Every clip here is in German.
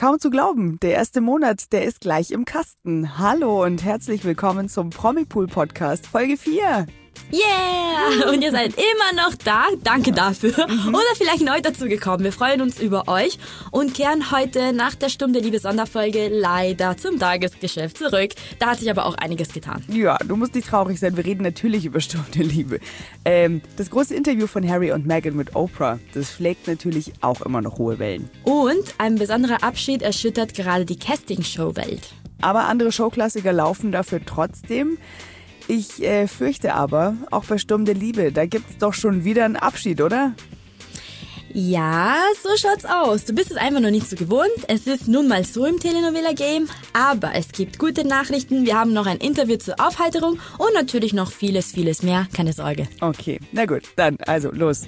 Kaum zu glauben, der erste Monat, der ist gleich im Kasten. Hallo und herzlich willkommen zum Promipool-Podcast, Folge 4. Yeah! Und ihr seid immer noch da. Danke dafür. Oder vielleicht neu dazugekommen. Wir freuen uns über euch und kehren heute nach der Stunde Liebe Sonderfolge leider zum Tagesgeschäft zurück. Da hat sich aber auch einiges getan. Ja, du musst nicht traurig sein. Wir reden natürlich über Stunde Liebe. Das große Interview von Harry und Meghan mit Oprah, das schlägt natürlich auch immer noch hohe Wellen. Und ein besonderer Abschied erschüttert gerade die Casting-Show-Welt. Aber andere Showklassiker laufen dafür trotzdem. Ich fürchte aber, auch bei Sturm der Liebe, da gibt's doch schon wieder einen Abschied, oder? Ja, so schaut's aus. Du bist es einfach noch nicht so gewohnt. Es ist nun mal so im Telenovela-Game. Aber es gibt gute Nachrichten. Wir haben noch ein Interview zur Aufheiterung und natürlich noch vieles, vieles mehr. Keine Sorge. Okay, na gut, dann also los.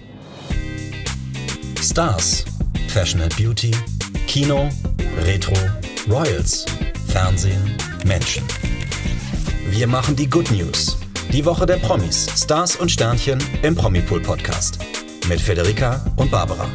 Stars, Fashion and Beauty, Kino, Retro, Royals, Fernsehen, Menschen. Wir machen die Good News. Die Woche der Promis, Stars und Sternchen im Promipool-Podcast. Mit Federica und Barbara.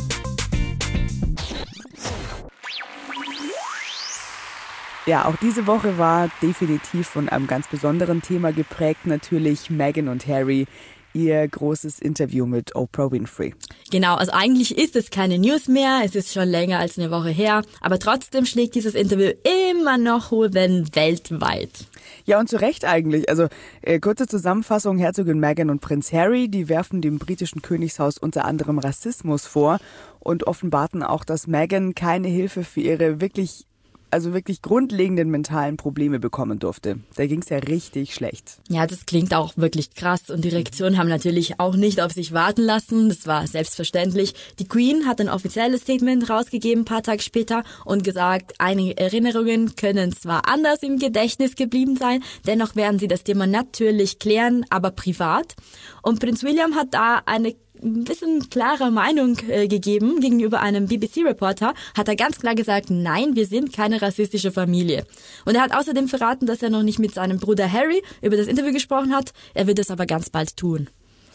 Ja, auch diese Woche war definitiv von einem ganz besonderen Thema geprägt. Natürlich Meghan und Harry, ihr großes Interview mit Oprah Winfrey. Genau, also eigentlich ist es keine News mehr. Es ist schon länger als eine Woche her. Aber trotzdem schlägt dieses Interview immer noch hohe Wellen weltweit. Ja, und zu Recht eigentlich. Also kurze Zusammenfassung, Herzogin Meghan und Prinz Harry, die werfen dem britischen Königshaus unter anderem Rassismus vor und offenbarten auch, dass Meghan keine Hilfe für ihre wirklich grundlegenden mentalen Probleme bekommen durfte. Da ging's ja richtig schlecht. Ja, das klingt auch wirklich krass und die Reaktionen haben natürlich auch nicht auf sich warten lassen. Das war selbstverständlich. Die Queen hat ein offizielles Statement rausgegeben, ein paar Tage später und gesagt, einige Erinnerungen können zwar anders im Gedächtnis geblieben sein, dennoch werden sie das Thema natürlich klären, aber privat. Und Prinz William hat da eine ein bisschen klarer Meinung gegeben gegenüber einem BBC-Reporter, hat er ganz klar gesagt, nein, wir sind keine rassistische Familie. Und er hat außerdem verraten, dass er noch nicht mit seinem Bruder Harry über das Interview gesprochen hat. Er wird es aber ganz bald tun.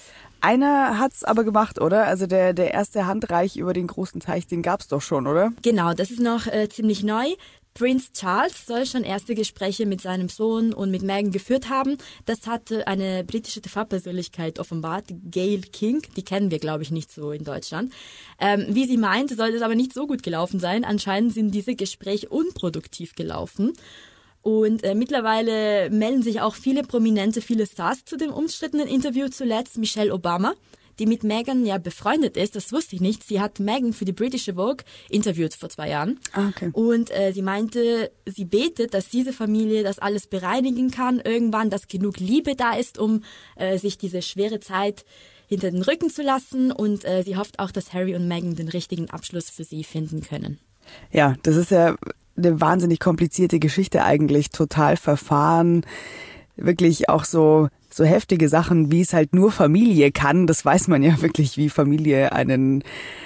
Einer hat's aber gemacht, oder? Also der erste Handreich über den großen Teich, den gab's doch schon, oder? Genau, das ist noch ziemlich neu. Prinz Charles soll schon erste Gespräche mit seinem Sohn und mit Meghan geführt haben. Das hatte eine britische TV-Persönlichkeit offenbart, Gayle King. Die kennen wir, glaube ich, nicht so in Deutschland. Wie sie meint, soll das aber nicht so gut gelaufen sein. Anscheinend sind diese Gespräche unproduktiv gelaufen. Und mittlerweile melden sich auch viele Prominente, viele Stars zu dem umstrittenen Interview zuletzt. Michelle Obama, die mit Meghan ja befreundet ist, das wusste ich nicht. Sie hat Meghan für die britische Vogue interviewt vor 2 Jahren. Okay. Und sie meinte, sie betet, dass diese Familie das alles bereinigen kann irgendwann, dass genug Liebe da ist, um sich diese schwere Zeit hinter den Rücken zu lassen. Und sie hofft auch, dass Harry und Meghan den richtigen Abschluss für sie finden können. Ja, das ist ja eine wahnsinnig komplizierte Geschichte eigentlich, total verfahren, wirklich auch so heftige Sachen, wie es halt nur Familie kann. Das weiß man ja wirklich, wie Familie einen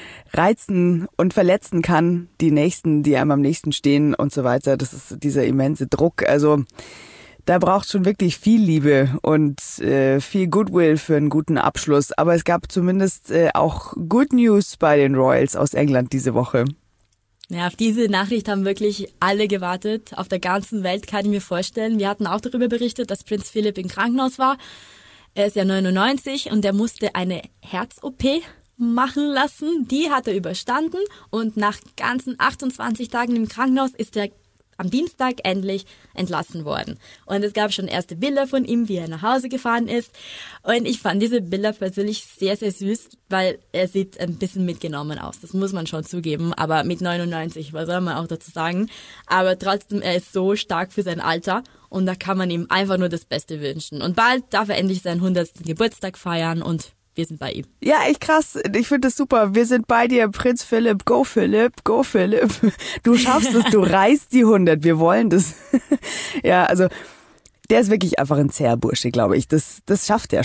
reizen und verletzen kann. Die Nächsten, die einem am nächsten stehen und so weiter. Das ist dieser immense Druck. Also da braucht schon wirklich viel Liebe und viel Goodwill für einen guten Abschluss. Aber es gab zumindest auch Good News bei den Royals aus England diese Woche. Ja, auf diese Nachricht haben wirklich alle gewartet. Auf der ganzen Welt kann ich mir vorstellen. Wir hatten auch darüber berichtet, dass Prinz Philipp im Krankenhaus war. Er ist ja 99 und er musste eine Herz-OP machen lassen. Die hat er überstanden und nach ganzen 28 Tagen im Krankenhaus ist er am Dienstag endlich entlassen worden. Und es gab schon erste Bilder von ihm, wie er nach Hause gefahren ist. Und ich fand diese Bilder persönlich sehr, sehr süß, weil er sieht ein bisschen mitgenommen aus. Das muss man schon zugeben. Aber mit 99, was soll man auch dazu sagen? Aber trotzdem, er ist so stark für sein Alter. Und da kann man ihm einfach nur das Beste wünschen. Und bald darf er endlich seinen 100. Geburtstag feiern und wir sind bei ihm. Ja, echt krass. Ich finde das super. Wir sind bei dir, Prinz Philipp. Go Philipp, go Philipp. Du schaffst es, du reißt die 100. Wir wollen das. Ja, also der ist wirklich einfach ein zäher Bursche, glaube ich. Das schafft er schon.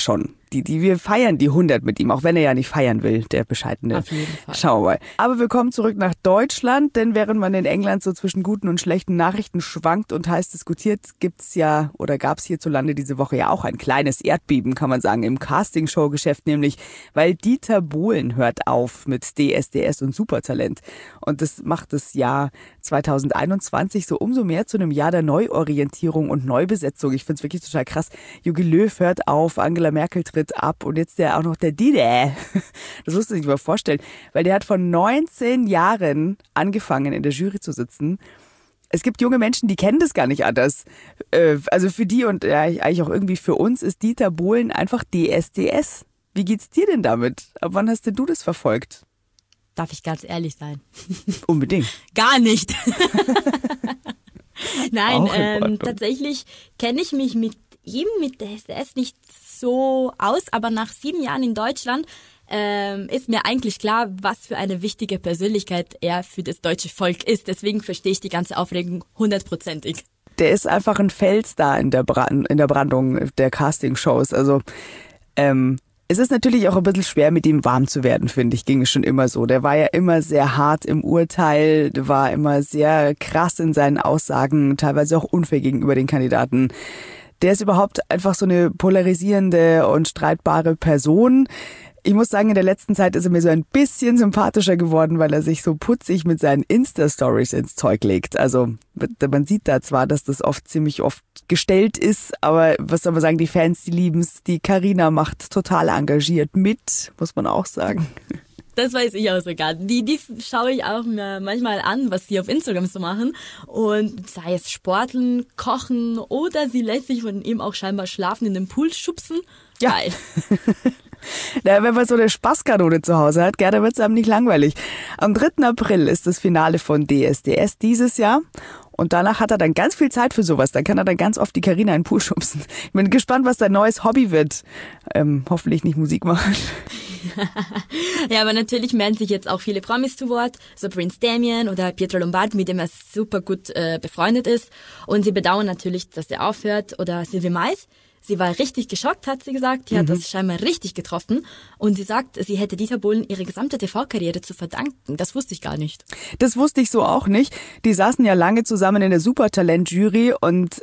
wir feiern die 100 mit ihm, auch wenn er ja nicht feiern will, der Bescheidene. Auf jeden Fall. Schauen wir mal. Aber wir kommen zurück nach Deutschland, denn während man in England so zwischen guten und schlechten Nachrichten schwankt und heiß diskutiert, gab es hierzulande diese Woche ja auch ein kleines Erdbeben, kann man sagen, im Castingshow-Geschäft, nämlich weil Dieter Bohlen hört auf mit DSDS und Supertalent. Und das macht das Jahr 2021 so umso mehr zu einem Jahr der Neuorientierung und Neubesetzung. Ich finde es wirklich total krass. Jogi Löw hört auf, Angela Merkel tritt ab und jetzt auch noch der Dieter. Das musst du dir mal vorstellen, weil der hat vor 19 Jahren angefangen, in der Jury zu sitzen. Es gibt junge Menschen, die kennen das gar nicht anders. Also für die und eigentlich auch irgendwie für uns ist Dieter Bohlen einfach DSDS. Wie geht's dir denn damit? Ab wann hast denn du das verfolgt? Darf ich ganz ehrlich sein? Unbedingt. Gar nicht. Nein, tatsächlich kenne ich mich mit ihm, mit DSDS nicht so aus, aber nach 7 Jahren in Deutschland ist mir eigentlich klar, was für eine wichtige Persönlichkeit er für das deutsche Volk ist. Deswegen verstehe ich die ganze Aufregung 100%ig. Der ist einfach ein Felstar in der Brandung der Castingshows. Also es ist natürlich auch ein bisschen schwer, mit ihm warm zu werden, finde ich, ging es schon immer so. Der war ja immer sehr hart im Urteil, war immer sehr krass in seinen Aussagen, teilweise auch unfair gegenüber den Kandidaten. Der ist überhaupt einfach so eine polarisierende und streitbare Person. Ich muss sagen, in der letzten Zeit ist er mir so ein bisschen sympathischer geworden, weil er sich so putzig mit seinen Insta-Stories ins Zeug legt. Also man sieht da zwar, dass das ziemlich oft gestellt ist, aber was soll man sagen, die Fans, die lieben's. Die Carina macht total engagiert mit, muss man auch sagen. Das weiß ich auch sogar. Die schaue ich auch mir manchmal an, was die auf Instagram so machen. Und sei es Sporteln, Kochen oder sie lässt sich von ihm auch scheinbar schlafen in den Pool schubsen. Ja. Geil. Na, wenn man so eine Spaßkanone zu Hause hat, da wird es einem nicht langweilig. Am 3. April ist das Finale von DSDS dieses Jahr. Und danach hat er dann ganz viel Zeit für sowas. Dann kann er dann ganz oft die Carina in den Pool schubsen. Ich bin gespannt, was dein neues Hobby wird. Hoffentlich nicht Musik machen. Ja, aber natürlich melden sich jetzt auch viele Promis zu Wort. So Prince Damien oder Pietro Lombardi, mit dem er super gut befreundet ist. Und sie bedauern natürlich, dass er aufhört. Oder Sylvie Mais. Sie war richtig geschockt, hat sie gesagt. Die hat das scheinbar richtig getroffen. Und sie sagt, sie hätte Dieter Bohlen ihre gesamte TV-Karriere zu verdanken. Das wusste ich gar nicht. Das wusste ich so auch nicht. Die saßen ja lange zusammen in der Supertalent-Jury und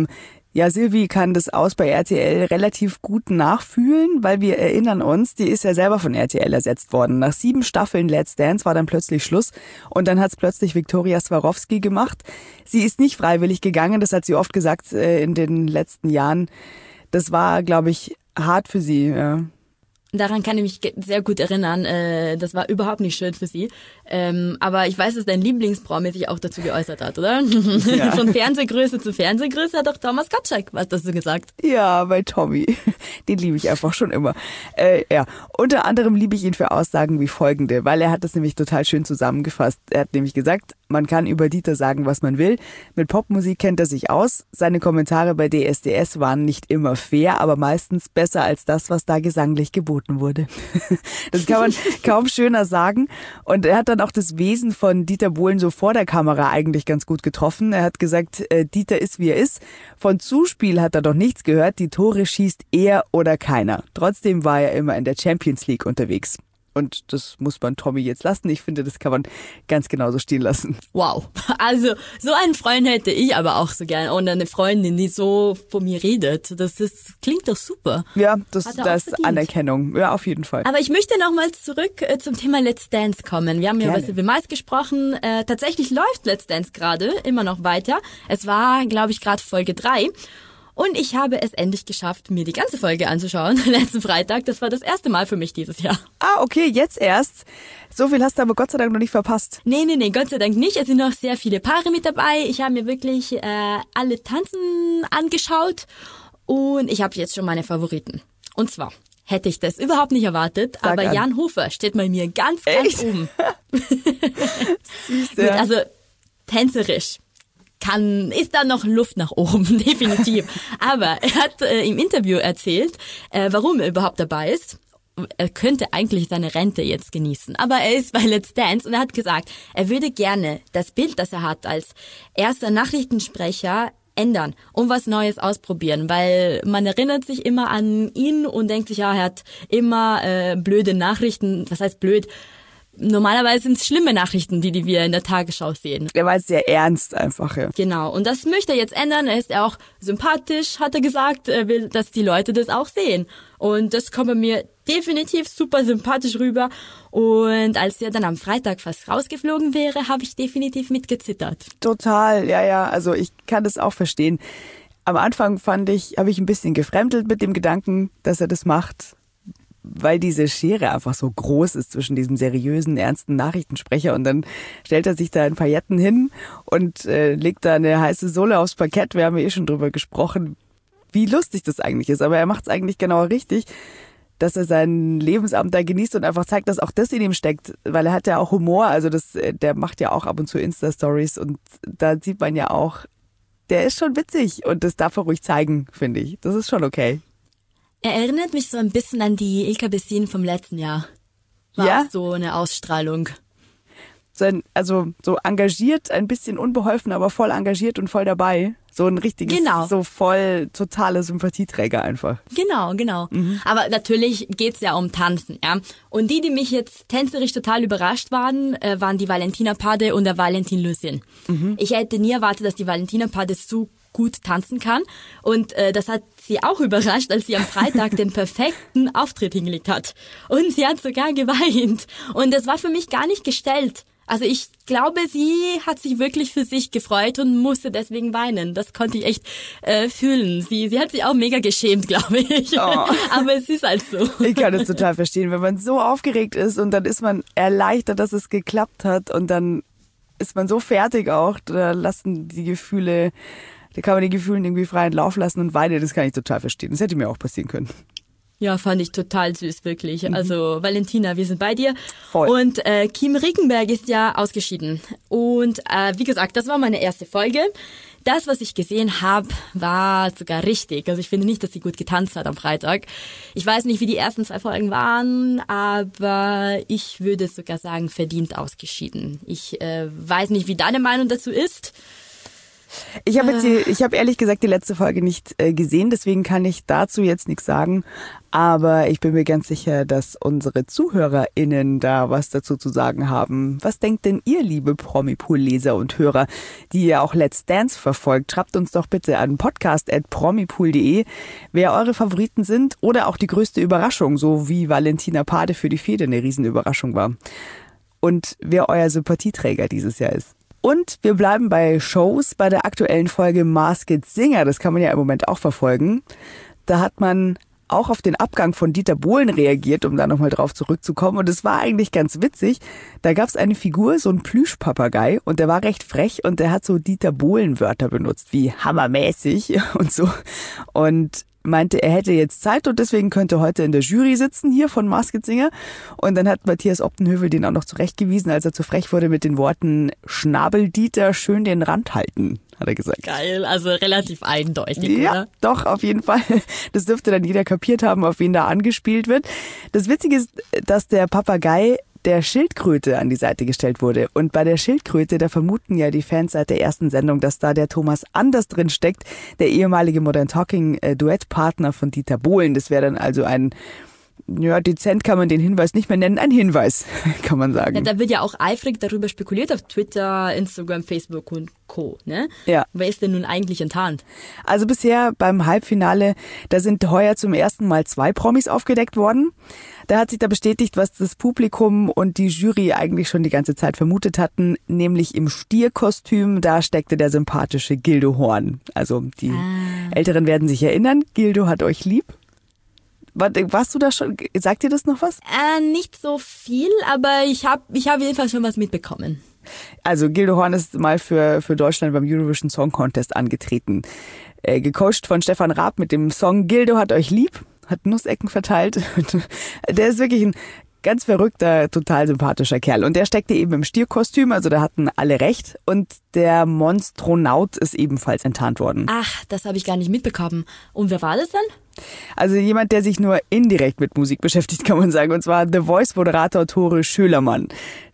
Sylvie kann das aus bei RTL relativ gut nachfühlen, weil wir erinnern uns, die ist ja selber von RTL ersetzt worden. Nach 7 Staffeln Let's Dance war dann plötzlich Schluss und dann hat's plötzlich Viktoria Swarovski gemacht. Sie ist nicht freiwillig gegangen, das hat sie oft gesagt in den letzten Jahren. Das war, glaube ich, hart für sie, ja. Daran kann ich mich sehr gut erinnern. Das war überhaupt nicht schön für sie. Aber ich weiß, dass dein Lieblingspromi sich auch dazu geäußert hat, oder? Ja. Von Fernsehgröße zu Fernsehgröße hat auch Thomas Gottschalk was dazu gesagt. Ja, bei Tommy. Den liebe ich einfach schon immer. Unter anderem liebe ich ihn für Aussagen wie folgende, weil er hat das nämlich total schön zusammengefasst. Er hat nämlich gesagt, man kann über Dieter sagen, was man will. Mit Popmusik kennt er sich aus. Seine Kommentare bei DSDS waren nicht immer fair, aber meistens besser als das, was da gesanglich geboten wurde. Das kann man kaum schöner sagen. Und er hat dann auch das Wesen von Dieter Bohlen so vor der Kamera eigentlich ganz gut getroffen. Er hat gesagt, Dieter ist, wie er ist. Von Zuspiel hat er doch nichts gehört. Die Tore schießt er oder keiner. Trotzdem war er immer in der Champions League unterwegs. Und das muss man Tommy jetzt lassen. Ich finde, das kann man ganz genauso stehen lassen. Wow. Also, so einen Freund hätte ich aber auch so gern. Und eine Freundin, die so von mir redet. Klingt doch super. Ja, das ist Anerkennung. Ja, auf jeden Fall. Aber ich möchte nochmal zurück zum Thema Let's Dance kommen. Wir haben ja über Sylvie Mais gesprochen. Tatsächlich läuft Let's Dance gerade immer noch weiter. Es war, glaube ich, gerade Folge 3. Und ich habe es endlich geschafft, mir die ganze Folge anzuschauen, letzten Freitag. Das war das erste Mal für mich dieses Jahr. Ah, okay, jetzt erst. So viel hast du aber Gott sei Dank noch nicht verpasst. Nee, Gott sei Dank nicht. Es sind noch sehr viele Paare mit dabei. Ich habe mir wirklich alle Tanzen angeschaut. Und ich habe jetzt schon meine Favoriten. Und zwar hätte ich das überhaupt nicht erwartet, aber Jan Hofer steht bei mir ganz oben. Süß, ja. Also tänzerisch. Ist da noch Luft nach oben, definitiv. Aber er hat im Interview erzählt, warum er überhaupt dabei ist. Er könnte eigentlich seine Rente jetzt genießen, aber er ist bei Let's Dance und er hat gesagt, er würde gerne das Bild, das er hat als erster Nachrichtensprecher ändern und was Neues ausprobieren, weil man erinnert sich immer an ihn und denkt sich, ja, er hat immer blöde Nachrichten. Was heißt blöd? Normalerweise sind es schlimme Nachrichten, die wir in der Tagesschau sehen. Er war sehr ernst einfach, ja. Genau, und das möchte er jetzt ändern. Er ist auch sympathisch, hat er gesagt. Er will, dass die Leute das auch sehen. Und das kommt bei mir definitiv super sympathisch rüber. Und als er dann am Freitag fast rausgeflogen wäre, habe ich definitiv mitgezittert. Total, ja, also ich kann das auch verstehen. Am Anfang habe ich ein bisschen gefremdelt mit dem Gedanken, dass er das macht, weil diese Schere einfach so groß ist zwischen diesem seriösen, ernsten Nachrichtensprecher und dann stellt er sich da in Pailletten hin und legt da eine heiße Sohle aufs Parkett. Wir haben ja schon drüber gesprochen, wie lustig das eigentlich ist, aber er macht es eigentlich genau richtig, dass er sein Lebensabend da genießt und einfach zeigt, dass auch das in ihm steckt, weil er hat ja auch Humor, also der macht ja auch ab und zu Insta-Stories und da sieht man ja auch, der ist schon witzig und das darf er ruhig zeigen, finde ich. Das ist schon okay. Er erinnert mich so ein bisschen an die Ilka Bessin vom letzten Jahr. War Ja? auch so eine Ausstrahlung. So engagiert, ein bisschen unbeholfen, aber voll engagiert und voll dabei. So ein richtiges, Genau. so voll totale Sympathieträger einfach. Genau. Aber natürlich geht's ja um Tanzen, ja. Und die mich jetzt tänzerisch total überrascht waren, waren die Valentina Pade und der Valentin Lucien. Ich hätte nie erwartet, dass die Valentina Pade so gut tanzen kann. Und das hat sie auch überrascht, als sie am Freitag den perfekten Auftritt hingelegt hat. Und sie hat sogar geweint. Und das war für mich gar nicht gestellt. Also ich glaube, sie hat sich wirklich für sich gefreut und musste deswegen weinen. Das konnte ich echt fühlen. Sie hat sich auch mega geschämt, glaube ich. Oh. Aber es ist halt so. Ich kann das total verstehen, wenn man so aufgeregt ist und dann ist man erleichtert, dass es geklappt hat und dann ist man so fertig auch, da kann man die Gefühle irgendwie freien Lauf lassen und weinen. Das kann ich total verstehen. Das hätte mir auch passieren können. Ja, fand ich total süß, wirklich. Also Valentina, wir sind bei dir. Voll. Und Kim Rickenberg ist ja ausgeschieden. Und wie gesagt, das war meine erste Folge. Das, was ich gesehen habe, war sogar richtig. Also ich finde nicht, dass sie gut getanzt hat am Freitag. Ich weiß nicht, wie die ersten 2 Folgen waren, aber ich würde sogar sagen, verdient ausgeschieden. Ich weiß nicht, wie deine Meinung dazu ist. Ich habe ehrlich gesagt die letzte Folge nicht gesehen, deswegen kann ich dazu jetzt nichts sagen. Aber ich bin mir ganz sicher, dass unsere ZuhörerInnen da was dazu zu sagen haben. Was denkt denn ihr, liebe Promipool-Leser und Hörer, die ihr auch Let's Dance verfolgt? Schreibt uns doch bitte an podcast@promipool.de, wer eure Favoriten sind oder auch die größte Überraschung, so wie Valentina Pade für die Fehde eine Riesenüberraschung war. Und wer euer Sympathieträger dieses Jahr ist. Und wir bleiben bei Shows, bei der aktuellen Folge Masked Singer. Das kann man ja im Moment auch verfolgen. Da hat man auch auf den Abgang von Dieter Bohlen reagiert, um da nochmal drauf zurückzukommen. Und es war eigentlich ganz witzig. Da gab es eine Figur, so ein Plüschpapagei, und der war recht frech und der hat so Dieter Bohlen-Wörter benutzt, wie hammermäßig und so. Und meinte, er hätte jetzt Zeit und deswegen könnte heute in der Jury sitzen hier von Masked Singer. Und dann hat Matthias Optenhövel den auch noch zurechtgewiesen, als er zu frech wurde mit den Worten Schnabeldieter, schön den Rand halten, hat er gesagt. Geil, also relativ eindeutig, Ja, oder? doch, auf jeden Fall. Das dürfte dann jeder kapiert haben, auf wen da angespielt wird. Das Witzige ist, dass der Papagei der Schildkröte an die Seite gestellt wurde. Und bei der Schildkröte, da vermuten ja die Fans seit der ersten Sendung, dass da der Thomas Anders drin steckt, der ehemalige Modern Talking Duettpartner von Dieter Bohlen. Das wäre dann also dezent kann man den Hinweis nicht mehr nennen, ein Hinweis, kann man sagen. Ja, da wird ja auch eifrig darüber spekuliert auf Twitter, Instagram, Facebook und Co. Ne? Ja. Wer ist denn nun eigentlich enttarnt? Also bisher beim Halbfinale, da sind heuer zum ersten Mal 2 Promis aufgedeckt worden. Da hat sich da bestätigt, was das Publikum und die Jury eigentlich schon die ganze Zeit vermutet hatten, nämlich im Stierkostüm, da steckte der sympathische Gildo Horn. Also die Älteren werden sich erinnern, Gildo hat euch lieb. Warst du da schon? Sagt dir das noch was? Nicht so viel, aber ich hab auf jeden Fall schon was mitbekommen. Also Gildo Horn ist mal für Deutschland beim Eurovision Song Contest angetreten. Gecoacht von Stefan Raab mit dem Song Gildo hat euch lieb, hat Nussecken verteilt. Der ist wirklich ein Ganz verrückter, total sympathischer Kerl. Und der steckte eben im Stierkostüm, also da hatten alle recht. Und der Monstronaut ist ebenfalls enttarnt worden. Ach, das habe ich gar nicht mitbekommen. Und wer war das dann? Also jemand, der sich nur indirekt mit Musik beschäftigt, kann man sagen. Und zwar The Voice-Moderator Tore Schölermann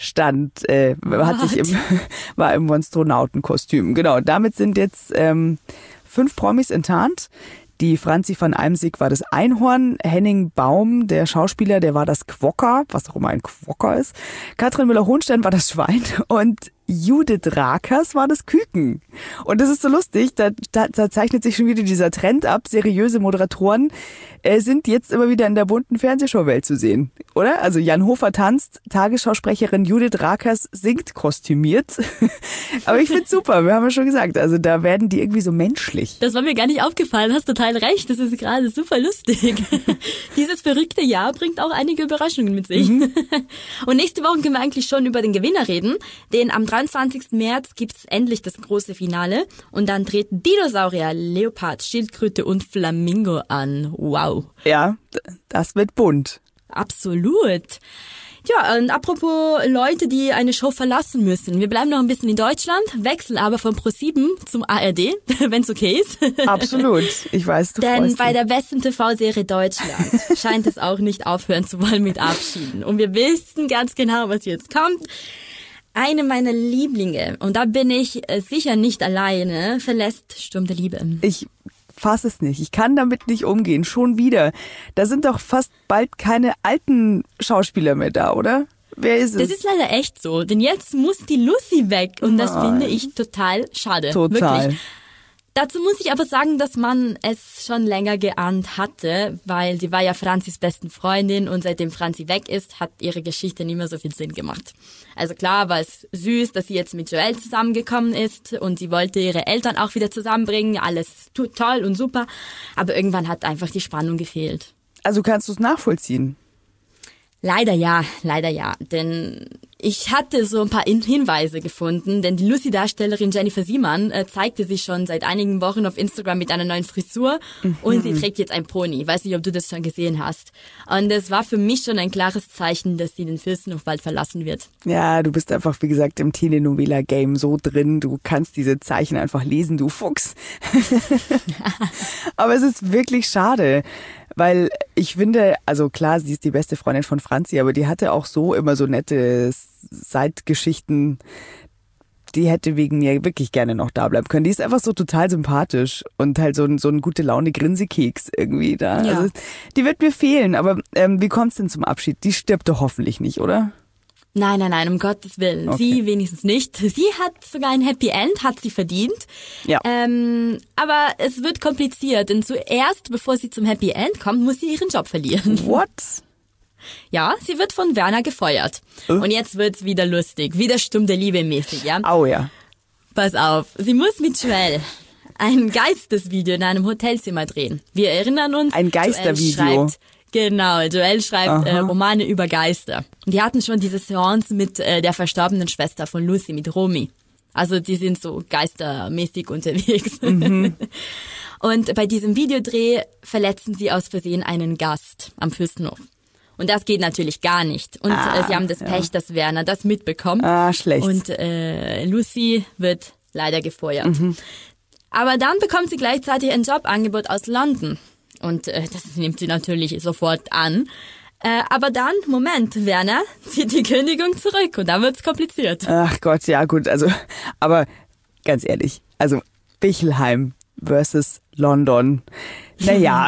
war im Monstronautenkostüm. Genau, damit sind jetzt 5 Promis enttarnt. Die Franzi van Eimsig war das Einhorn, Henning Baum, der Schauspieler, der war das Quokka, was auch immer ein Quokka ist. Katrin Müller-Hohenstein war das Schwein und Judith Rakers war das Küken. Und das ist so lustig, da zeichnet sich schon wieder dieser Trend ab. Seriöse Moderatoren sind jetzt immer wieder in der bunten Fernsehshowwelt zu sehen, oder? Also Jan Hofer tanzt, Tagesschausprecherin Judith Rakers singt kostümiert. Aber ich find's super, wir haben ja schon gesagt, also da werden die irgendwie so menschlich. Das war mir gar nicht aufgefallen, hast total recht, das ist gerade super lustig. Dieses verrückte Jahr bringt auch einige Überraschungen mit sich. Und nächste Woche können wir eigentlich schon über den Gewinner reden, denn am 23. März gibt's endlich das große Finale und dann treten Dinosaurier, Leopard, Schildkröte und Flamingo an. Wow. Ja, das wird bunt. Absolut. Ja, und apropos Leute, die eine Show verlassen müssen. Wir bleiben noch ein bisschen in Deutschland, wechseln aber von Pro7 zum ARD, wenn's okay ist. Absolut. Ich weiß, du freust dich. Denn bei der besten TV-Serie Deutschland scheint es auch nicht aufhören zu wollen mit Abschieden. Und wir wissen ganz genau, was jetzt kommt. Eine meiner Lieblinge, und da bin ich sicher nicht alleine, verlässt Sturm der Liebe. Ich fass es nicht. Ich kann damit nicht umgehen. Schon wieder. Da sind doch fast bald keine alten Schauspieler mehr da, oder? Wer ist es? Das ist leider echt so, denn jetzt muss die Lucy weg und das finde ich total schade. Total. Wirklich. Dazu muss ich aber sagen, dass man es schon länger geahnt hatte, weil sie war ja Franzis besten Freundin und seitdem Franzi weg ist, hat ihre Geschichte nicht mehr so viel Sinn gemacht. Also klar war es süß, dass sie jetzt mit Joel zusammengekommen ist und sie wollte ihre Eltern auch wieder zusammenbringen, alles toll und super, aber irgendwann hat einfach die Spannung gefehlt. Also kannst du es nachvollziehen? Leider ja, denn ich hatte so ein paar Hinweise gefunden, denn die Lucy-Darstellerin Jennifer Siemann zeigte sich schon seit einigen Wochen auf Instagram mit einer neuen Frisur und sie trägt jetzt ein Pony. Weiß nicht, ob du das schon gesehen hast. Und es war für mich schon ein klares Zeichen, dass sie den Fürstenhof bald verlassen wird. Ja, du bist einfach, wie gesagt, im Telenovela-Game so drin. Du kannst diese Zeichen einfach lesen, du Fuchs. Aber es ist wirklich schade. Weil ich finde, also klar, sie ist die beste Freundin von Franzi, aber die hatte auch so immer so nette Seitgeschichten. Die hätte wegen mir wirklich gerne noch da bleiben können. Die ist einfach so total sympathisch und halt so ein gute Laune Grinsekeks irgendwie da. Ja. Also, die wird mir fehlen, aber wie kommt's denn zum Abschied? Die stirbt doch hoffentlich nicht, oder? Nein, um Gottes Willen. Okay. Sie wenigstens nicht. Sie hat sogar ein Happy End, hat sie verdient. Ja. Aber es wird kompliziert, denn zuerst, bevor sie zum Happy End kommt, muss sie ihren Job verlieren. What? Ja, sie wird von Werner gefeuert. Und jetzt wird's wieder lustig, wieder Sturm der Liebe mäßig, ja? Au ja. Pass auf, sie muss mit Joel ein Geistesvideo in einem Hotelzimmer drehen. Wir erinnern uns. Ein Geistervideo. Joel schreibt Romane über Geister. Die hatten schon diese Seance mit der verstorbenen Schwester von Lucy, mit Romy. Also die sind so geistermäßig unterwegs. Und bei diesem Videodreh verletzen sie aus Versehen einen Gast am Fürstenhof. Und das geht natürlich gar nicht. Und sie haben das Pech, dass Werner das mitbekommt. Schlecht. Und Lucy wird leider gefeuert. Aber dann bekommt sie gleichzeitig ein Jobangebot aus London. Und das nimmt sie natürlich sofort an. Aber dann, Moment, Werner zieht die Kündigung zurück und dann wird's kompliziert. Ach Gott, ja gut, also, aber ganz ehrlich, also Bichelheim versus London, naja,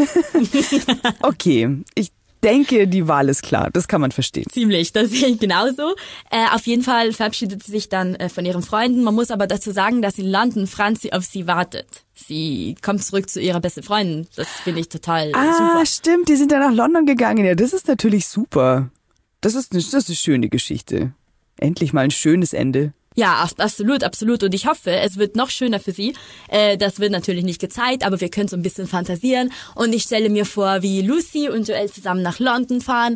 okay, ich denke, die Wahl ist klar, das kann man verstehen. Ziemlich, das sehe ich genauso. Auf jeden Fall verabschiedet sie sich dann von ihren Freunden. Man muss aber dazu sagen, dass in London Franzi auf sie wartet. Sie kommt zurück zu ihrer besten Freundin. Das finde ich total super. Stimmt, die sind dann nach London gegangen. Ja, das ist natürlich super. Das ist eine schöne Geschichte. Endlich mal ein schönes Ende. Ja, absolut, absolut. Und ich hoffe, es wird noch schöner für sie. Das wird natürlich nicht gezeigt, aber wir können so ein bisschen fantasieren. Und ich stelle mir vor, wie Lucy und Joel zusammen nach London fahren,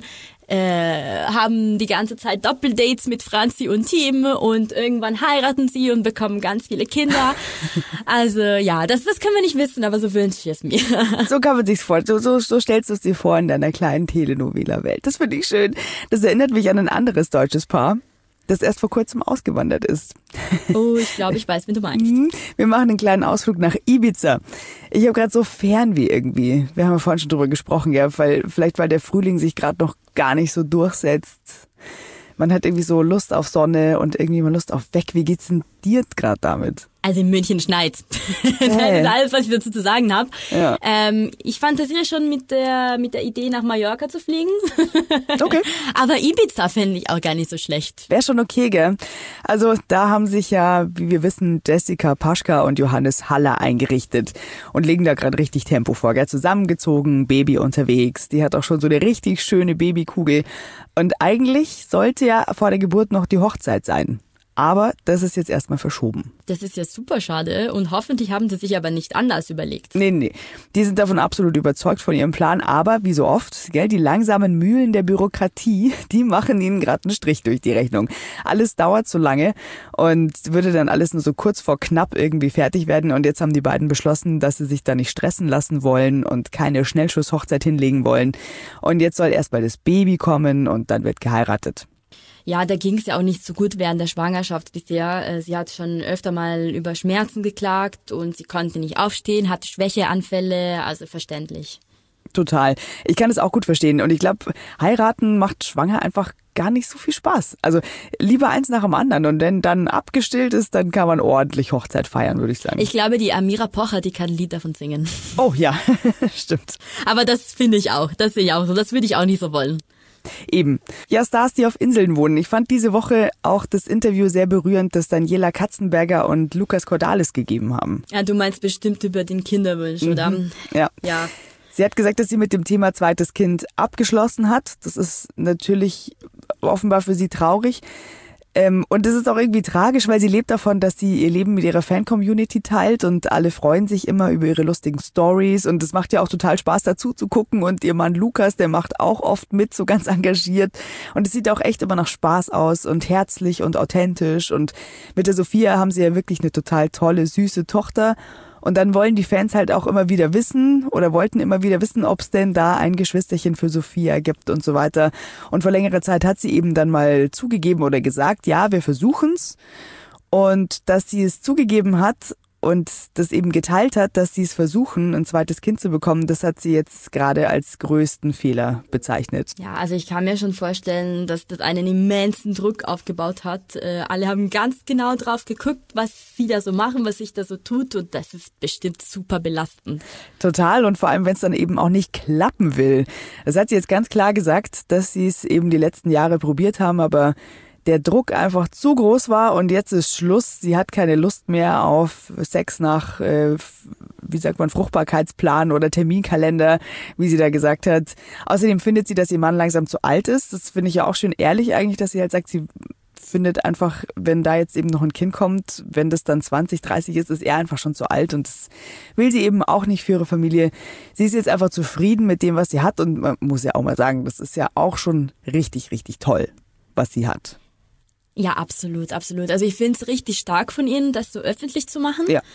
haben die ganze Zeit Doppeldates mit Franzi und Tim und irgendwann heiraten sie und bekommen ganz viele Kinder. Also ja, das können wir nicht wissen, aber so wünsche ich es mir. So kann man sich's vorstellen. So stellst du es dir vor in deiner kleinen Telenovela-Welt. Das finde ich schön. Das erinnert mich an ein anderes deutsches Paar, das erst vor kurzem ausgewandert ist. Oh, ich glaube, ich weiß, wie du meinst. Wir machen einen kleinen Ausflug nach Ibiza. Ich habe gerade so Fernweh irgendwie. Wir haben ja vorhin schon drüber gesprochen, ja, weil der Frühling sich gerade noch gar nicht so durchsetzt. Man hat irgendwie so Lust auf Sonne und irgendwie mal Lust auf weg. Wie geht's denn dir gerade damit? Also in München schneit's. Das ist alles, was ich dazu zu sagen habe. Ja. Ich fantasiere schon mit der Idee, nach Mallorca zu fliegen. Okay. Aber Ibiza fände ich auch gar nicht so schlecht. Wäre schon okay, gell? Also da haben sich ja, wie wir wissen, Jessica Paschka und Johannes Haller eingerichtet und legen da gerade richtig Tempo vor, gell? Zusammengezogen, Baby unterwegs. Die hat auch schon so eine richtig schöne Babykugel. Und eigentlich sollte ja vor der Geburt noch die Hochzeit sein. Aber das ist jetzt erstmal verschoben. Das ist ja super schade und hoffentlich haben sie sich aber nicht anders überlegt. Nee. Die sind davon absolut überzeugt von ihrem Plan. Aber wie so oft, gell, die langsamen Mühlen der Bürokratie, die machen ihnen gerade einen Strich durch die Rechnung. Alles dauert so lange und würde dann alles nur so kurz vor knapp irgendwie fertig werden. Und jetzt haben die beiden beschlossen, dass sie sich da nicht stressen lassen wollen und keine Schnellschusshochzeit hinlegen wollen. Und jetzt soll erst mal das Baby kommen und dann wird geheiratet. Ja, da ging es ja auch nicht so gut während der Schwangerschaft bisher. Sie hat schon öfter mal über Schmerzen geklagt und sie konnte nicht aufstehen, hatte Schwächeanfälle, also verständlich. Total. Ich kann es auch gut verstehen und ich glaube, heiraten macht schwanger einfach gar nicht so viel Spaß. Also lieber eins nach dem anderen und wenn dann abgestillt ist, dann kann man ordentlich Hochzeit feiern, würde ich sagen. Ich glaube, die Amira Pocher, die kann ein Lied davon singen. Oh ja, stimmt. Aber das finde ich auch, das sehe ich auch so, das würde ich auch nicht so wollen. Eben. Ja, Stars, die auf Inseln wohnen. Ich fand diese Woche auch das Interview sehr berührend, das Daniela Katzenberger und Lukas Cordalis gegeben haben. Ja, du meinst bestimmt über den Kinderwunsch, oder? Ja. Ja. Sie hat gesagt, dass sie mit dem Thema zweites Kind abgeschlossen hat. Das ist natürlich offenbar für sie traurig. Und das ist auch irgendwie tragisch, weil sie lebt davon, dass sie ihr Leben mit ihrer Fan-Community teilt und alle freuen sich immer über ihre lustigen Stories und es macht ja auch total Spaß dazu zu gucken und ihr Mann Lukas, der macht auch oft mit, so ganz engagiert und es sieht auch echt immer nach Spaß aus und herzlich und authentisch und mit der Sophia haben sie ja wirklich eine total tolle, süße Tochter. Und dann wollen die Fans halt auch immer wieder wissen oder wollten immer wieder wissen, ob es denn da ein Geschwisterchen für Sophia gibt und so weiter. Und vor längerer Zeit hat sie eben dann mal zugegeben oder gesagt, ja, wir versuchen's. Und dass sie es zugegeben hat und das eben geteilt hat, dass sie es versuchen, ein zweites Kind zu bekommen, das hat sie jetzt gerade als größten Fehler bezeichnet. Ja, also ich kann mir schon vorstellen, dass das einen immensen Druck aufgebaut hat. Alle haben ganz genau drauf geguckt, was sie da so machen, was sich da so tut und das ist bestimmt super belastend. Total und vor allem, wenn es dann eben auch nicht klappen will. Das hat sie jetzt ganz klar gesagt, dass sie es eben die letzten Jahre probiert haben, aber der Druck einfach zu groß war und jetzt ist Schluss. Sie hat keine Lust mehr auf Sex nach, Fruchtbarkeitsplan oder Terminkalender, wie sie da gesagt hat. Außerdem findet sie, dass ihr Mann langsam zu alt ist. Das finde ich ja auch schön ehrlich eigentlich, dass sie halt sagt, sie findet einfach, wenn da jetzt eben noch ein Kind kommt, wenn das dann 20, 30 ist, ist er einfach schon zu alt und das will sie eben auch nicht für ihre Familie. Sie ist jetzt einfach zufrieden mit dem, was sie hat und man muss ja auch mal sagen, das ist ja auch schon richtig, richtig toll, was sie hat. Ja, absolut, absolut. Also ich finde es richtig stark von Ihnen, das so öffentlich zu machen. Ja.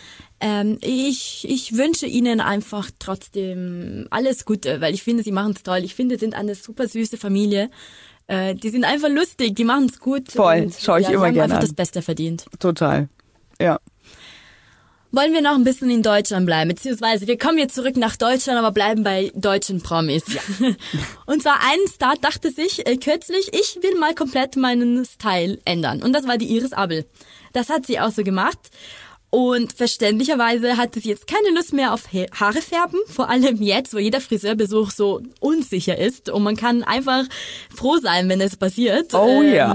Ich wünsche Ihnen einfach trotzdem alles Gute, weil ich finde, Sie machen es toll. Ich finde, Sie sind eine super süße Familie. Die sind einfach lustig, die machen es gut. Voll, schaue ich immer gerne an. Sie haben einfach das Beste verdient. Total, ja. Wollen wir noch ein bisschen in Deutschland bleiben, beziehungsweise wir kommen jetzt zurück nach Deutschland, aber bleiben bei deutschen Promis. Ja. Und zwar ein Star dachte sich kürzlich, ich will mal komplett meinen Style ändern. Und das war die Iris Abel. Das hat sie auch so gemacht. Und verständlicherweise hatte sie jetzt keine Lust mehr auf Haare färben, vor allem jetzt, wo jeder Friseurbesuch so unsicher ist und man kann einfach froh sein, wenn es passiert. Oh ja.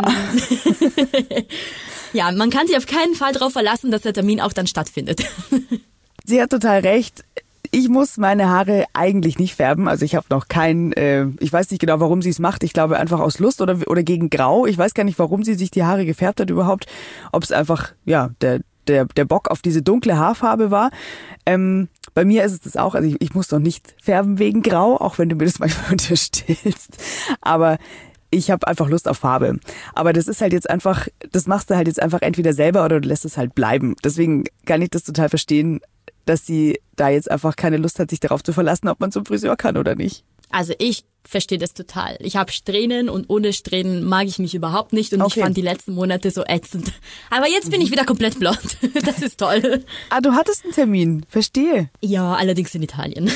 Ja, man kann sich auf keinen Fall darauf verlassen, dass der Termin auch dann stattfindet. Sie hat total recht. Ich muss meine Haare eigentlich nicht färben. Also ich habe noch ich weiß nicht genau, warum sie es macht. Ich glaube einfach aus Lust oder gegen Grau. Ich weiß gar nicht, warum sie sich die Haare gefärbt hat überhaupt. Ob es einfach, ja, der Bock auf diese dunkle Haarfarbe war. Bei mir ist es das auch. Also ich muss doch nicht färben wegen Grau, auch wenn du mir das manchmal unterstellst. Aber ich habe einfach Lust auf Farbe. Aber das ist halt jetzt einfach, das machst du halt jetzt einfach entweder selber oder du lässt es halt bleiben. Deswegen kann ich das total verstehen, dass sie da jetzt einfach keine Lust hat, sich darauf zu verlassen, ob man zum Friseur kann oder nicht. Also ich verstehe das total. Ich habe Strähnen und ohne Strähnen mag ich mich überhaupt nicht und ich fand die letzten Monate so ätzend. Aber jetzt bin ich wieder komplett blond. Das ist toll. Ah, du hattest einen Termin. Verstehe. Ja, allerdings in Italien.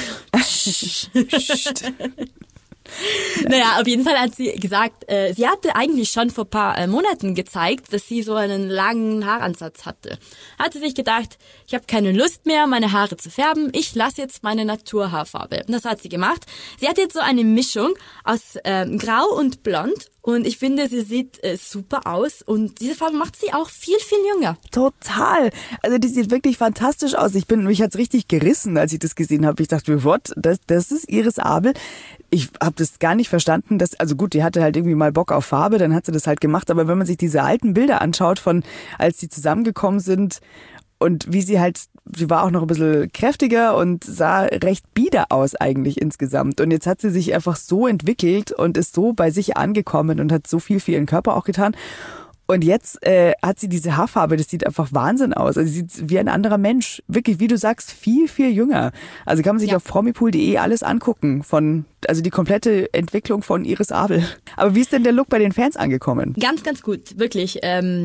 Naja, auf jeden Fall hat sie gesagt, sie hatte eigentlich schon vor ein paar Monaten gezeigt, dass sie so einen langen Haaransatz hatte. Hat sie sich gedacht, ich habe keine Lust mehr, meine Haare zu färben, ich lasse jetzt meine Naturhaarfarbe. Und das hat sie gemacht. Sie hat jetzt so eine Mischung aus Grau und Blond. Und ich finde, sie sieht super aus und diese Farbe macht sie auch viel, viel jünger. Total. Also die sieht wirklich fantastisch aus. Mich hat's richtig gerissen, als ich das gesehen habe. Ich dachte, what? Das ist Iris Abel. Ich habe das gar nicht verstanden. Also gut, die hatte halt irgendwie mal Bock auf Farbe, dann hat sie das halt gemacht. Aber wenn man sich diese alten Bilder anschaut, von als sie zusammengekommen sind und wie sie war auch noch ein bisschen kräftiger und sah recht bieder aus eigentlich insgesamt. Und jetzt hat sie sich einfach so entwickelt und ist so bei sich angekommen und hat so viel für ihren Körper auch getan. Und jetzt hat sie diese Haarfarbe, das sieht einfach Wahnsinn aus. Also sie sieht wie ein anderer Mensch. Wirklich, wie du sagst, viel, viel jünger. Also kann man sich auf promipool.de alles angucken. Also die komplette Entwicklung von Iris Abel. Aber wie ist denn der Look bei den Fans angekommen? Ganz, ganz gut, wirklich.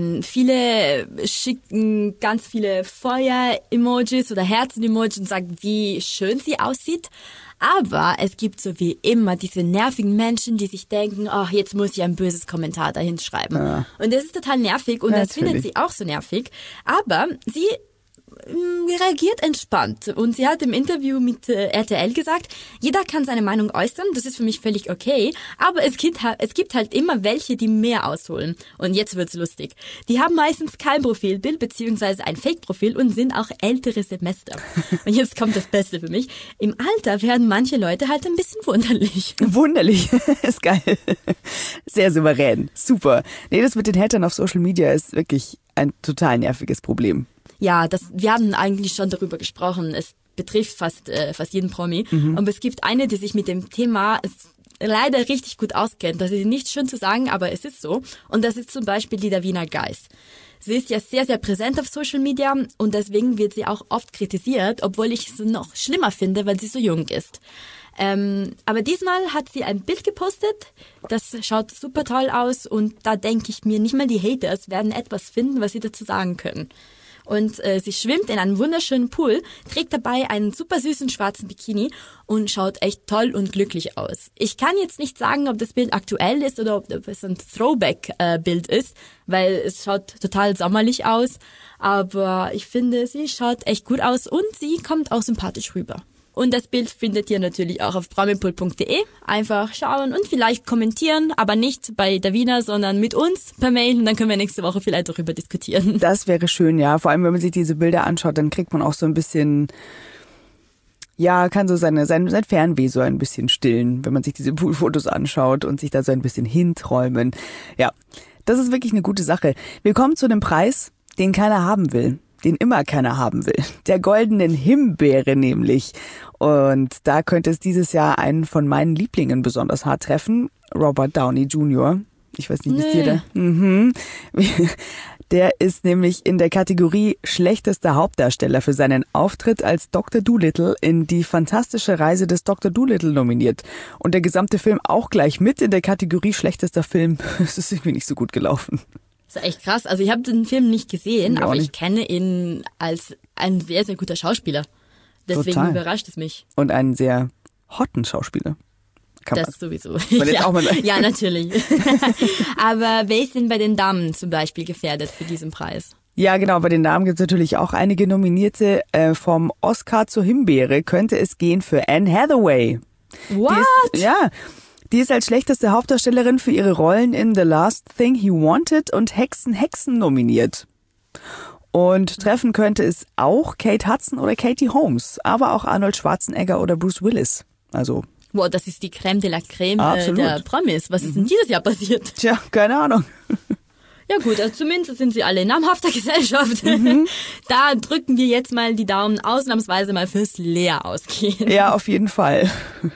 Viele schicken ganz viele Feuer-Emojis oder Herzen-Emojis und sagen, wie schön sie aussieht. Aber es gibt so wie immer diese nervigen Menschen, die sich denken, oh, jetzt muss ich ein böses Kommentar dahin schreiben. Ja. Und das ist total nervig und das findet sie auch so nervig. Aber sie reagiert entspannt und sie hat im Interview mit RTL gesagt, jeder kann seine Meinung äußern, das ist für mich völlig okay, aber es gibt halt immer welche, die mehr ausholen. Und jetzt wird's lustig. Die haben meistens kein Profilbild beziehungsweise ein Fake-Profil und sind auch ältere Semester. Und jetzt kommt das Beste für mich. Im Alter werden manche Leute halt ein bisschen wunderlich. Wunderlich, ist geil. Sehr souverän, super. Nee, das mit den Hatern auf Social Media ist wirklich ein total nerviges Problem. Ja, wir haben eigentlich schon darüber gesprochen. Es betrifft fast jeden Promi. Und es gibt eine, die sich mit dem Thema leider richtig gut auskennt. Das ist nicht schön zu sagen, aber es ist so. Und das ist zum Beispiel die Davina Geis. Sie ist ja sehr, sehr präsent auf Social Media und deswegen wird sie auch oft kritisiert, obwohl ich es noch schlimmer finde, weil sie so jung ist. Aber diesmal hat sie ein Bild gepostet, das schaut super toll aus und da denke ich mir, nicht mal die Haters werden etwas finden, was sie dazu sagen können. Und sie schwimmt in einem wunderschönen Pool, trägt dabei einen super süßen schwarzen Bikini und schaut echt toll und glücklich aus. Ich kann jetzt nicht sagen, ob das Bild aktuell ist oder ob es ein Throwback-Bild ist, weil es schaut total sommerlich aus. Aber ich finde, sie schaut echt gut aus und sie kommt auch sympathisch rüber. Und das Bild findet ihr natürlich auch auf promipool.de. Einfach schauen und vielleicht kommentieren, aber nicht bei Davina, sondern mit uns per Mail. Und dann können wir nächste Woche vielleicht darüber diskutieren. Das wäre schön, ja. Vor allem, wenn man sich diese Bilder anschaut, dann kriegt man auch so ein bisschen, ja, kann so sein Fernweh so ein bisschen stillen, wenn man sich diese Poolfotos anschaut und sich da so ein bisschen hinträumen. Ja, das ist wirklich eine gute Sache. Wir kommen zu einem Preis, den keiner haben will. Den immer keiner haben will. Der goldenen Himbeere nämlich. Und da könnte es dieses Jahr einen von meinen Lieblingen besonders hart treffen. Robert Downey Jr. Ich weiß nicht, wie es dir da... Der ist nämlich in der Kategorie schlechtester Hauptdarsteller für seinen Auftritt als Dr. Dolittle in Die fantastische Reise des Dr. Dolittle nominiert. Und der gesamte Film auch gleich mit in der Kategorie schlechtester Film. Es ist irgendwie nicht so gut gelaufen. Das ist echt krass. Also ich habe den Film nicht gesehen, aber ich kenne ihn als ein sehr, sehr guter Schauspieler. Deswegen überrascht es mich. Und einen sehr hotten Schauspieler. Das sowieso. Ja, natürlich. Aber wer ist denn bei den Damen zum Beispiel gefährdet für diesen Preis? Ja, genau. Bei den Damen gibt es natürlich auch einige Nominierte. Vom Oscar zur Himbeere könnte es gehen für Anne Hathaway. What? Die ist als schlechteste Hauptdarstellerin für ihre Rollen in The Last Thing He Wanted und Hexen nominiert. Und treffen könnte es auch Kate Hudson oder Katie Holmes, aber auch Arnold Schwarzenegger oder Bruce Willis. Also Wow, das ist die Crème de la Crème der Promis. Was ist denn dieses Jahr passiert? Tja, keine Ahnung. Ja gut, also zumindest sind sie alle in namhafter Gesellschaft. Da drücken wir jetzt mal die Daumen ausnahmsweise mal fürs leer ausgehen. Ja, auf jeden Fall.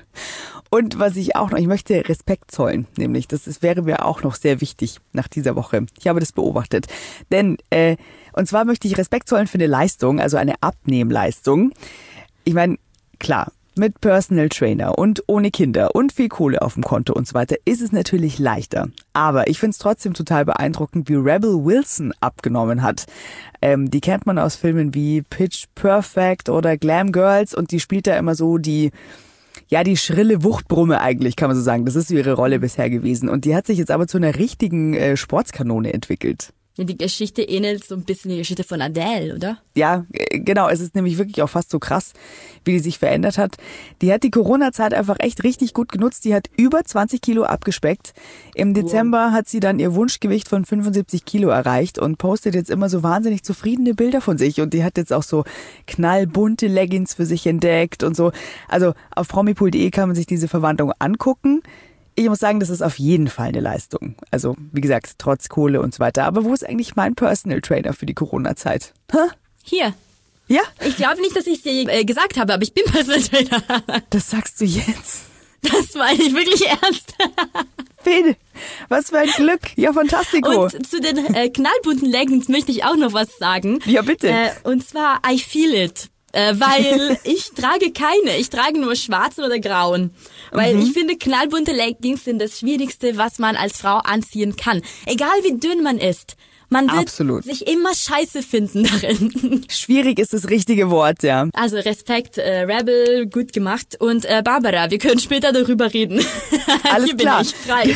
Und was ich auch noch, ich möchte Respekt zollen, nämlich das wäre mir auch noch sehr wichtig nach dieser Woche. Ich habe das beobachtet. Denn, und zwar möchte ich Respekt zollen für eine Leistung, also eine Abnehmleistung. Ich meine, klar, mit Personal Trainer und ohne Kinder und viel Kohle auf dem Konto und so weiter ist es natürlich leichter. Aber ich finde es trotzdem total beeindruckend, wie Rebel Wilson abgenommen hat. Die kennt man aus Filmen wie Pitch Perfect oder Glam Girls und die spielt da immer so die schrille Wuchtbrumme eigentlich, kann man so sagen. Das ist so ihre Rolle bisher gewesen. Und die hat sich jetzt aber zu einer richtigen Sportskanone entwickelt. Ja, die Geschichte ähnelt so ein bisschen die Geschichte von Adele, oder? Ja, genau. Es ist nämlich wirklich auch fast so krass, wie die sich verändert hat. Die hat die Corona-Zeit einfach echt richtig gut genutzt. Die hat über 20 Kilo abgespeckt. Im Dezember hat sie dann ihr Wunschgewicht von 75 Kilo erreicht und postet jetzt immer so wahnsinnig zufriedene Bilder von sich. Und die hat jetzt auch so knallbunte Leggings für sich entdeckt und so. Also auf promipool.de kann man sich diese Verwandlung angucken. Ich muss sagen, das ist auf jeden Fall eine Leistung. Also, wie gesagt, trotz Kohle und so weiter. Aber wo ist eigentlich mein Personal Trainer für die Corona-Zeit? Hier. Ja? Ich glaube nicht, dass ich es dir gesagt habe, aber ich bin Personal Trainer. Das sagst du jetzt. Das meine ich wirklich ernst. Fede, was für ein Glück. Ja, fantastico. Und zu den knallbunten Leggings möchte ich auch noch was sagen. Ja, bitte. Und zwar, I feel it. Weil ich trage keine. Ich trage nur schwarzen oder grauen. Weil ich finde, knallbunte Leggings sind das Schwierigste, was man als Frau anziehen kann. Egal wie dünn man ist. Man wird sich immer scheiße finden darin. Schwierig ist das richtige Wort, ja. Also Respekt, Rebel, gut gemacht. Und Barbara, wir können später darüber reden. Alles Hier klar. bin ich frei.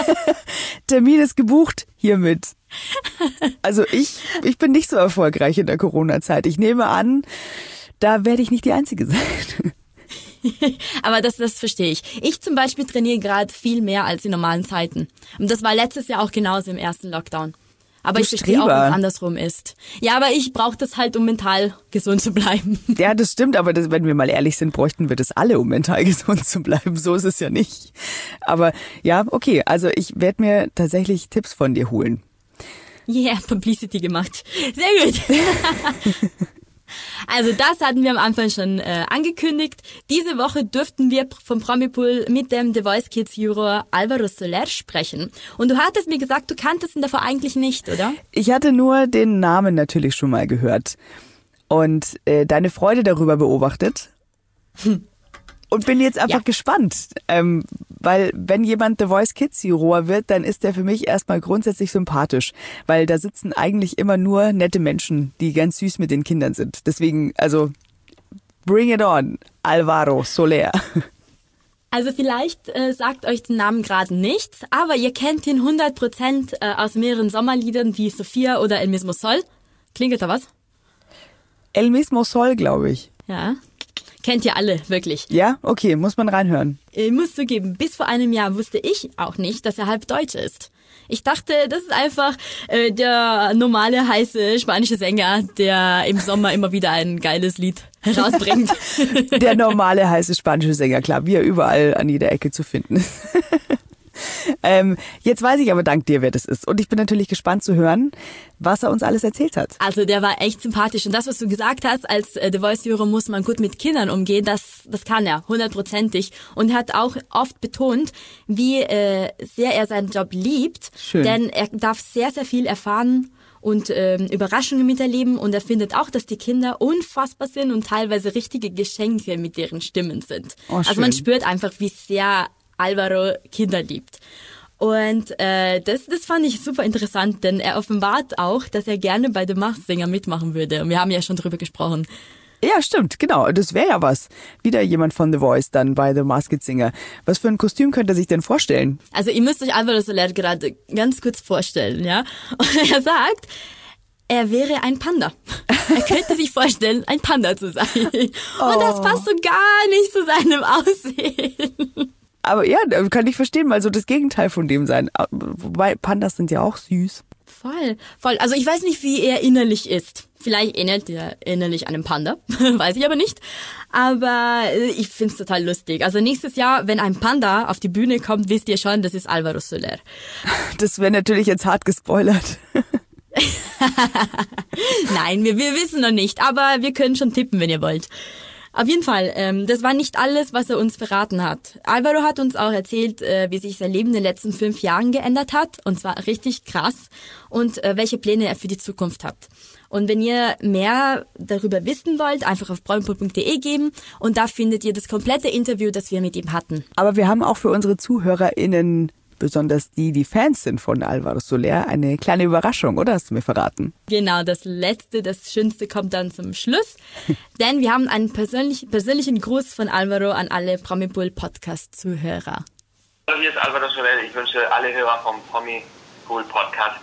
Termin ist gebucht, hiermit. Also ich bin nicht so erfolgreich in der Corona-Zeit. Ich nehme an, da werde ich nicht die Einzige sein. Aber das verstehe ich. Ich zum Beispiel trainiere gerade viel mehr als in normalen Zeiten. Und das war letztes Jahr auch genauso im ersten Lockdown. Aber ich verstehe auch, wenn es andersrum ist. Ja, aber ich brauche das halt, um mental gesund zu bleiben. Ja, das stimmt, aber wenn wir mal ehrlich sind, bräuchten wir das alle, um mental gesund zu bleiben. So ist es ja nicht. Aber ja, okay, also ich werde mir tatsächlich Tipps von dir holen. Yeah, Publicity gemacht. Sehr gut. Also das hatten wir am Anfang schon angekündigt. Diese Woche dürften wir vom Promipool mit dem The Voice Kids Juror Alvaro Soler sprechen. Und du hattest mir gesagt, du kanntest ihn davor eigentlich nicht, oder? Ich hatte nur den Namen natürlich schon mal gehört und deine Freude darüber beobachtet. Und bin jetzt einfach gespannt, weil wenn jemand The Voice Kids Juror wird, dann ist der für mich erstmal grundsätzlich sympathisch, weil da sitzen eigentlich immer nur nette Menschen, die ganz süß mit den Kindern sind. Deswegen, also bring it on, Alvaro Soler. Also vielleicht sagt euch den Namen gerade nichts, aber ihr kennt ihn 100% aus mehreren Sommerliedern wie Sophia oder El Mismo Sol. Klingelt da was? El Mismo Sol, glaube ich. Ja. Kennt ihr alle, wirklich. Ja? Okay, muss man reinhören. Ich muss zugeben, bis vor einem Jahr wusste ich auch nicht, dass er halb Deutsch ist. Ich dachte, das ist einfach der normale, heiße spanische Sänger, der im Sommer immer wieder ein geiles Lied herausbringt. Der normale, heiße spanische Sänger, klar, wie er überall an jeder Ecke zu finden ist. Jetzt weiß ich aber dank dir, wer das ist. Und ich bin natürlich gespannt zu hören, was er uns alles erzählt hat. Also der war echt sympathisch. Und das, was du gesagt hast, als The Voice-Juror muss man gut mit Kindern umgehen, das kann er, 100%ig. Und er hat auch oft betont, wie sehr er seinen Job liebt. Schön. Denn er darf sehr, sehr viel erfahren und Überraschungen miterleben. Und er findet auch, dass die Kinder unfassbar sind und teilweise richtige Geschenke mit deren Stimmen sind. Oh, schön. Also man spürt einfach, wie sehr Alvaro Kinder liebt. Und das fand ich super interessant, denn er offenbart auch, dass er gerne bei The Masked Singer mitmachen würde. Und wir haben ja schon drüber gesprochen. Ja, stimmt, genau. Das wäre ja was. Wieder jemand von The Voice dann bei The Masked Singer. Was für ein Kostüm könnte er sich denn vorstellen? Also ihr müsst euch Alvaro Soler gerade ganz kurz vorstellen, ja. Und er sagt, er wäre ein Panda. Er könnte sich vorstellen, ein Panda zu sein. Und das passt so gar nicht zu seinem Aussehen. Aber ja, kann ich verstehen, mal so das Gegenteil von dem sein. Wobei Pandas sind ja auch süß. Voll. Also ich weiß nicht, wie er innerlich ist. Vielleicht ähnelt er innerlich einem Panda, weiß ich aber nicht. Aber ich find's total lustig. Also nächstes Jahr, wenn ein Panda auf die Bühne kommt, wisst ihr schon, das ist Álvaro Soler. Das wäre natürlich jetzt hart gespoilert. Nein, wir wissen noch nicht, aber wir können schon tippen, wenn ihr wollt. Auf jeden Fall, das war nicht alles, was er uns verraten hat. Álvaro hat uns auch erzählt, wie sich sein Leben in den letzten 5 Jahren geändert hat, und zwar richtig krass, und welche Pläne er für die Zukunft hat. Und wenn ihr mehr darüber wissen wollt, einfach auf promipool.de geben, und da findet ihr das komplette Interview, das wir mit ihm hatten. Aber wir haben auch für unsere ZuhörerInnen, besonders die Fans sind von Álvaro Soler, eine kleine Überraschung, oder hast du mir verraten? Genau, das Schönste kommt dann zum Schluss. Denn wir haben einen persönlichen Gruß von Álvaro an alle Promipool Podcast-Zuhörer. Hallo, hier ist Álvaro Soler. Ich wünsche alle Hörer vom Promipool Podcast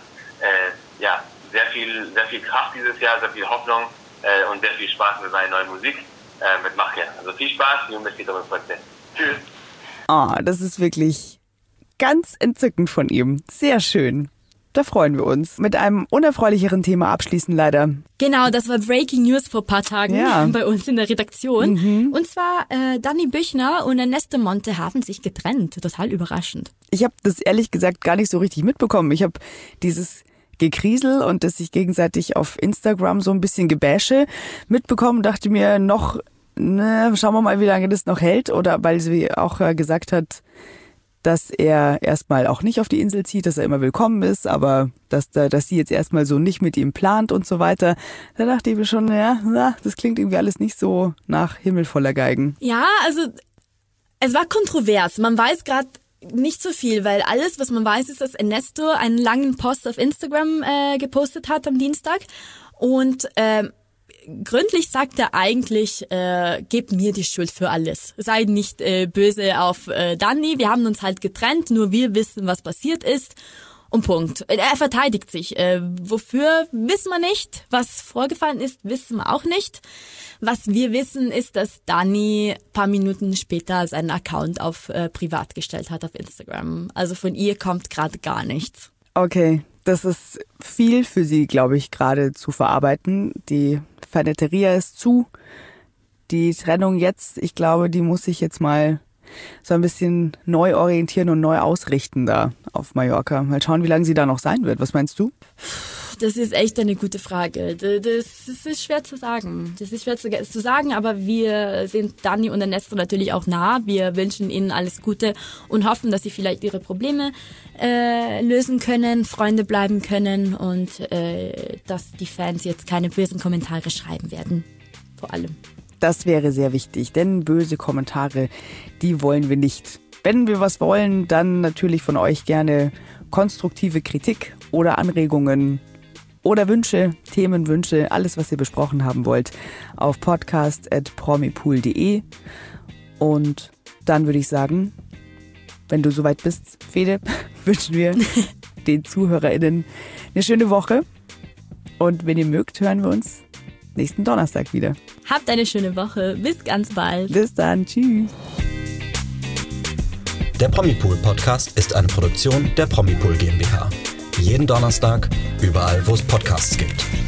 sehr viel Kraft dieses Jahr, sehr viel Hoffnung und sehr viel Spaß mit meiner neuen Musik mit Machia. Also viel Spaß, y un besito muy fuerte. Tschüss. Oh, das ist wirklich ganz entzückend von ihm. Sehr schön. Da freuen wir uns. Mit einem unerfreulicheren Thema abschließen leider. Genau, das war Breaking News vor ein paar Tagen bei uns in der Redaktion. Und zwar Dani Büchner und Ernesto Monte haben sich getrennt. Total überraschend. Ich habe das ehrlich gesagt gar nicht so richtig mitbekommen. Ich habe dieses Gekriesel und das sich gegenseitig auf Instagram so ein bisschen Gebäsche mitbekommen. Dachte mir schauen wir mal, wie lange das noch hält. Oder weil sie auch gesagt hat, dass er erstmal auch nicht auf die Insel zieht, dass er immer willkommen ist, aber dass sie jetzt erstmal so nicht mit ihm plant und so weiter. Da dachte ich mir schon, das klingt irgendwie alles nicht so nach Himmel voller Geigen. Ja, also es war kontrovers. Man weiß gerade nicht so viel, weil alles, was man weiß, ist, dass Ernesto einen langen Post auf Instagram gepostet hat am Dienstag und gründlich sagt er eigentlich, gebt mir die Schuld für alles. Sei nicht böse auf Dani, wir haben uns halt getrennt, nur wir wissen, was passiert ist. Und Punkt. Er verteidigt sich. Wofür, wissen wir nicht. Was vorgefallen ist, wissen wir auch nicht. Was wir wissen, ist, dass Dani ein paar Minuten später seinen Account auf privat gestellt hat auf Instagram. Also von ihr kommt gerade gar nichts. Okay, das ist viel für sie, glaube ich, gerade zu verarbeiten. Die Faneteria ist zu. Die Trennung jetzt, ich glaube, die muss sich jetzt mal so ein bisschen neu orientieren und neu ausrichten da auf Mallorca. Mal schauen, wie lange sie da noch sein wird. Was meinst du? Das ist echt eine gute Frage. Das ist schwer zu sagen. Das ist schwer zu sagen, aber wir sind Dani und Ernesto natürlich auch nah. Wir wünschen ihnen alles Gute und hoffen, dass sie vielleicht ihre Probleme lösen können, Freunde bleiben können und dass die Fans jetzt keine bösen Kommentare schreiben werden. Vor allem. Das wäre sehr wichtig, denn böse Kommentare, die wollen wir nicht. Wenn wir was wollen, dann natürlich von euch gerne konstruktive Kritik oder Anregungen oder Wünsche, Themenwünsche, alles, was ihr besprochen haben wollt, auf podcast@promipool.de. Und dann würde ich sagen, wenn du soweit bist, Fede, wünschen wir den ZuhörerInnen eine schöne Woche. Und wenn ihr mögt, hören wir uns nächsten Donnerstag wieder. Habt eine schöne Woche. Bis ganz bald. Bis dann. Tschüss. Der Promipool Podcast ist eine Produktion der Promipool GmbH. Jeden Donnerstag, überall, wo es Podcasts gibt.